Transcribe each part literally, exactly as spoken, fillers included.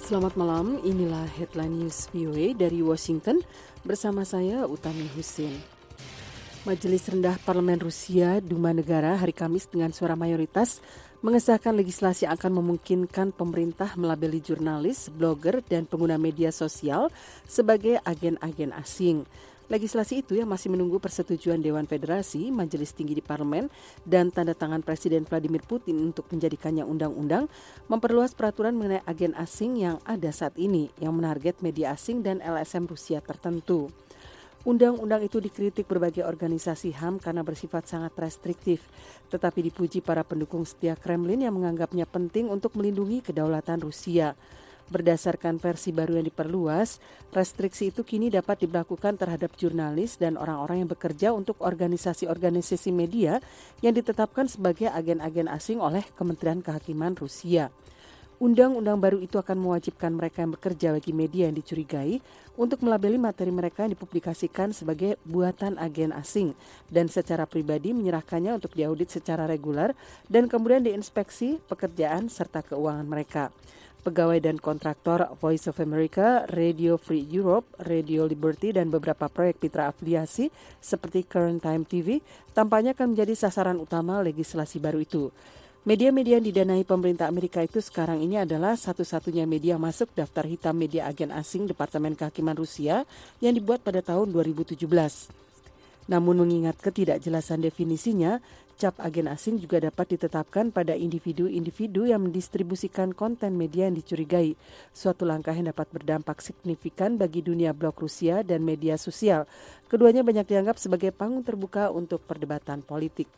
Selamat malam, inilah Headline News V O A dari Washington bersama saya Utami Husin. Majelis Rendah Parlemen Rusia Duma Negara hari Kamis dengan suara mayoritas mengesahkan legislasi yang akan memungkinkan pemerintah melabeli jurnalis, blogger, dan pengguna media sosial sebagai agen-agen asing. Legislasi itu yang masih menunggu persetujuan Dewan Federasi, Majelis Tinggi di Parlemen, dan tanda tangan Presiden Vladimir Putin untuk menjadikannya undang-undang, memperluas peraturan mengenai agen asing yang ada saat ini, yang menarget media asing dan L S M Rusia tertentu. Undang-undang itu dikritik berbagai organisasi H A M karena bersifat sangat restriktif, tetapi dipuji para pendukung setia Kremlin yang menganggapnya penting untuk melindungi kedaulatan Rusia. Berdasarkan versi baru yang diperluas, restriksi itu kini dapat diberlakukan terhadap jurnalis dan orang-orang yang bekerja untuk organisasi-organisasi media yang ditetapkan sebagai agen-agen asing oleh Kementerian Kehakiman Rusia. Undang-undang baru itu akan mewajibkan mereka yang bekerja bagi media yang dicurigai untuk melabeli materi mereka yang dipublikasikan sebagai buatan agen asing dan secara pribadi menyerahkannya untuk diaudit secara reguler dan kemudian diinspeksi pekerjaan serta keuangan mereka. Pegawai dan kontraktor Voice of America, Radio Free Europe, Radio Liberty, dan beberapa proyek mitra afiliasi seperti Current Time T V tampaknya akan menjadi sasaran utama legislasi baru itu. Media-media yang didanai pemerintah Amerika itu sekarang ini adalah satu-satunya media masuk daftar hitam media agen asing Departemen Kehakiman Rusia yang dibuat pada tahun dua ribu tujuh belas. Namun mengingat ketidakjelasan definisinya, cap agen asing juga dapat ditetapkan pada individu-individu yang mendistribusikan konten media yang dicurigai, suatu langkah yang dapat berdampak signifikan bagi dunia blog Rusia dan media sosial. Keduanya banyak dianggap sebagai panggung terbuka untuk perdebatan politik.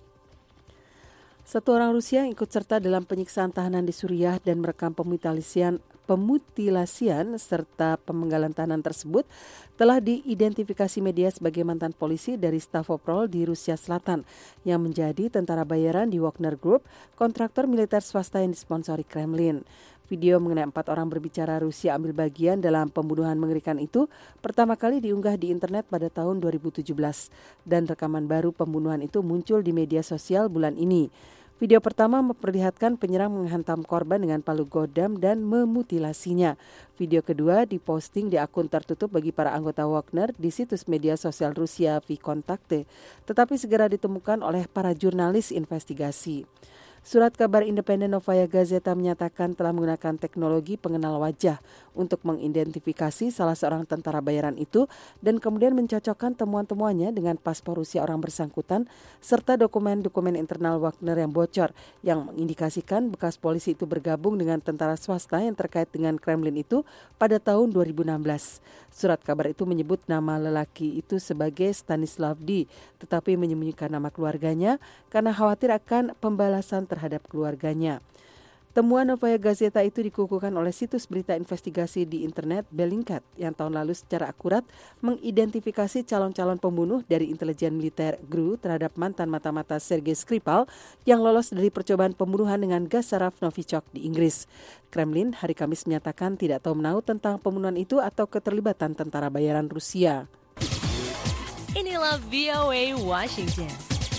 Satu orang Rusia yang ikut serta dalam penyiksaan tahanan di Suriah dan merekam pemutilasian, pemutilasian serta pemenggalan tahanan tersebut telah diidentifikasi media sebagai mantan polisi dari Stavropol di Rusia Selatan yang menjadi tentara bayaran di Wagner Group, kontraktor militer swasta yang disponsori Kremlin. Video mengenai empat orang berbicara Rusia ambil bagian dalam pembunuhan mengerikan itu pertama kali diunggah di internet pada tahun dua ribu tujuh belas dan rekaman baru pembunuhan itu muncul di media sosial bulan ini. Video pertama memperlihatkan penyerang menghantam korban dengan palu godam dan memutilasinya. Video kedua diposting di akun tertutup bagi para anggota Wagner di situs media sosial Rusia Vkontakte, tetapi segera ditemukan oleh para jurnalis investigasi. Surat kabar independen Novaya Gazeta menyatakan telah menggunakan teknologi pengenal wajah untuk mengidentifikasi salah seorang tentara bayaran itu dan kemudian mencocokkan temuan-temuannya dengan paspor Rusia orang bersangkutan serta dokumen-dokumen internal Wagner yang bocor yang mengindikasikan bekas polisi itu bergabung dengan tentara swasta yang terkait dengan Kremlin itu pada tahun dua ribu enam belas. Surat kabar itu menyebut nama lelaki itu sebagai Stanislav D, tetapi menyembunyikan nama keluarganya karena khawatir akan pembalasan terhadap keluarganya. Temuan Novaya Gazeta itu dikukuhkan oleh situs berita investigasi di internet Bellingcat yang tahun lalu secara akurat mengidentifikasi calon-calon pembunuh dari intelijen militer G R U terhadap mantan mata-mata Sergei Skripal yang lolos dari percobaan pembunuhan dengan gas saraf Novichok di Inggris. Kremlin hari Kamis menyatakan tidak tahu menahu tentang pembunuhan itu atau keterlibatan tentara bayaran Rusia. Inilah V O A Washington.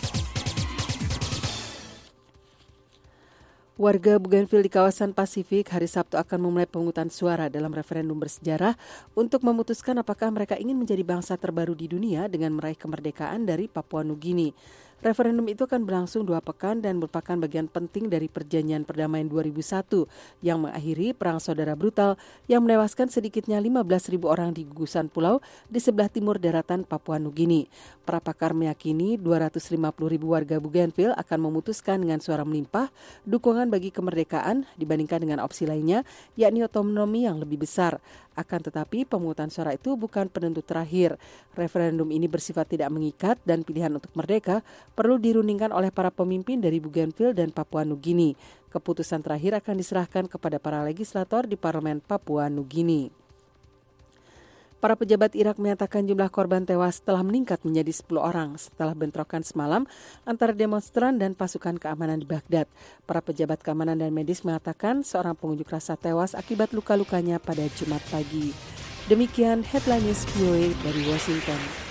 Warga Bougainville di kawasan Pasifik hari Sabtu akan memulai pemungutan suara dalam referendum bersejarah untuk memutuskan apakah mereka ingin menjadi bangsa terbaru di dunia dengan meraih kemerdekaan dari Papua Nugini. Referendum itu akan berlangsung dua pekan dan merupakan bagian penting dari perjanjian perdamaian dua ribu satu yang mengakhiri perang saudara brutal yang menewaskan sedikitnya lima belas ribu orang di gugusan pulau di sebelah timur daratan Papua Nugini. Para pakar meyakini dua ratus lima puluh ribu warga Bougainville akan memutuskan dengan suara melimpah dukungan bagi kemerdekaan dibandingkan dengan opsi lainnya, yakni otonomi yang lebih besar. Akan tetapi pemungutan suara itu bukan penentu terakhir. Referendum ini bersifat tidak mengikat dan pilihan untuk merdeka perlu dirundingkan oleh para pemimpin dari Bougainville dan Papua Nugini. Keputusan terakhir akan diserahkan kepada para legislator di Parlemen Papua Nugini. Para pejabat Irak menyatakan jumlah korban tewas telah meningkat menjadi sepuluh orang setelah bentrokan semalam antara demonstran dan pasukan keamanan di Baghdad. Para pejabat keamanan dan medis mengatakan seorang pengunjuk rasa tewas akibat luka-lukanya pada Jumat pagi. Demikian Headline News V O A dari Washington.